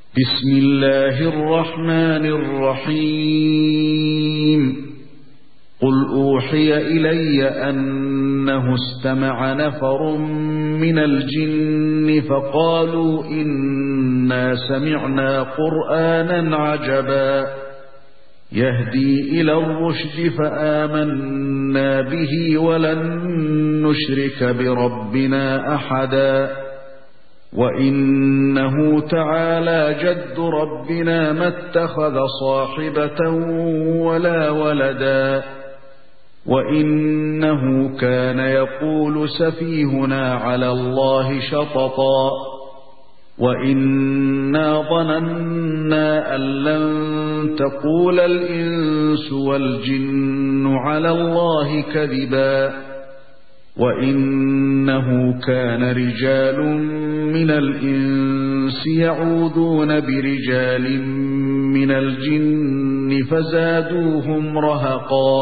بسم الله الرحمن الرحيم قل أوحي إلي أنه استمع نفر من الجن فقالوا إنا سمعنا قرآنا عجبا يهدي إلى الرشد فآمنا به ولن نشرك بربنا أحدا وإنه تعالى جد ربنا ما اتخذ صاحبة ولا ولدا وإنه كان يقول سفيهنا على الله شططا وإنا ظننا أن لن تقول الإنس والجن على الله كذبا وإنه كان رجال من الإنس يعوذون برجال من الجن فزادوهم رهقا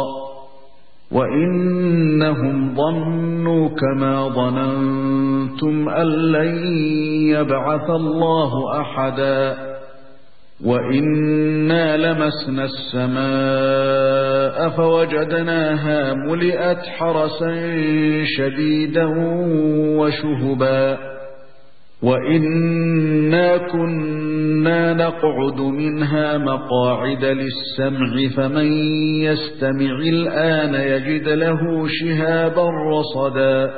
وإنهم ظنوا كما ظننتم أن لن يبعث الله أحدا وإنا لمسنا السماء فوجدناها ملئت حرسا شديدا وشهبا وإنا كنا نقعد منها مقاعد للسمع فمن يستمع الآن يجد له شهابا رصدا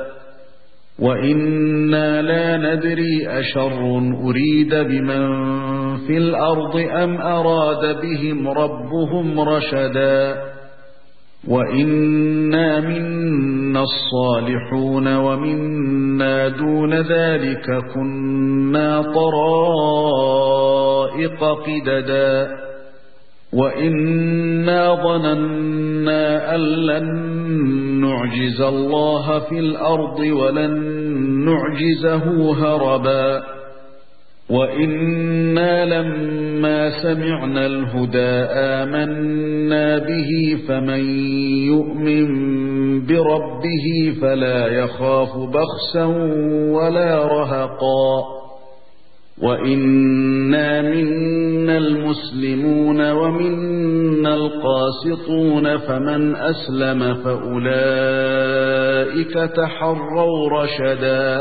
وإنا لا ندري أشر أريد بمن في الأرض أم أراد بهم ربهم رشدا وإنا منا الصالحون ومنا دون ذلك كنا طرائق قددا وإنا ظننا أن لن نعجز الله في الأرض ولن نعجزه هربا وإنا لما سمعنا الهدى آمنا به فمن يؤمن بربه فلا يخاف بخسا ولا رهقا وإنا منا المسلمون ومنا القاسطون فمن أسلم فأولئك تحروا رشدا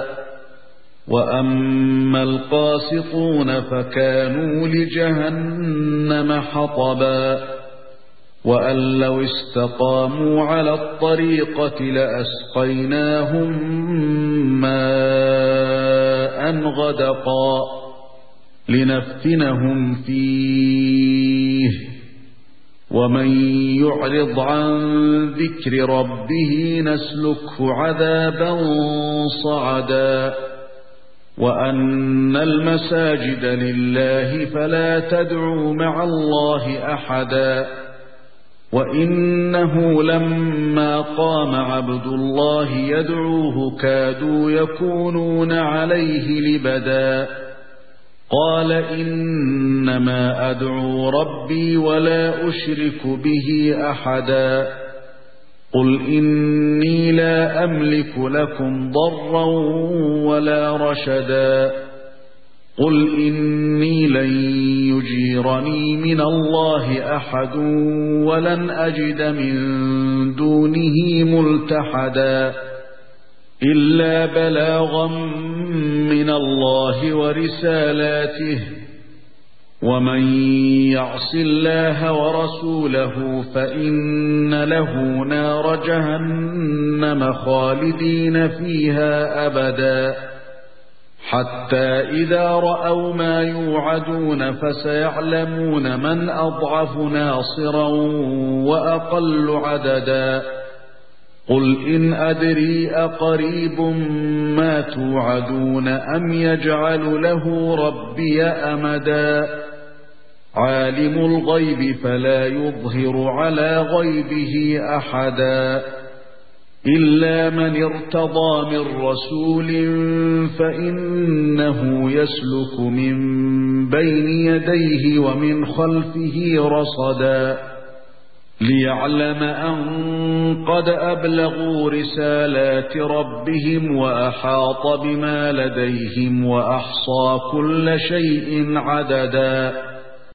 وأما القاسطون فكانوا لجهنم حطبا وأن لو استقاموا على الطريقة لأسقيناهم ماء غدقا لنفتنهم فيه ومن يعرض عن ذكر ربه نسلكه عذابا صعدا وأن المساجد لله فلا تدعوا مع الله أحدا وإنه لما قام عبد الله يدعوه كادوا يكونون عليه لبدا قال إنما أدعو ربي ولا أشرك به أحدا قل إني لا أملك لكم ضرا ولا رشدا قل إني لن يجيرني من الله أحد ولن أجد من دونه ملتحدا إلا بلاغا من الله ورسالاته ومن يعص الله ورسوله فإن له نار جهنم خالدين فيها أبدا حتى إذا رأوا ما يوعدون فسيعلمون من أضعف ناصرا وأقل عددا قل إن أدري أقريب ما توعدون أم يجعل له ربي أمدا عالم الغيب فلا يظهر على غيبه أحدا إلا من ارتضى من رسول فإنه يسلك من بين يديه ومن خلفه رصدا ليعلم أن قد أبلغوا رسالات ربهم وأحاط بما لديهم وأحصى كل شيء عددا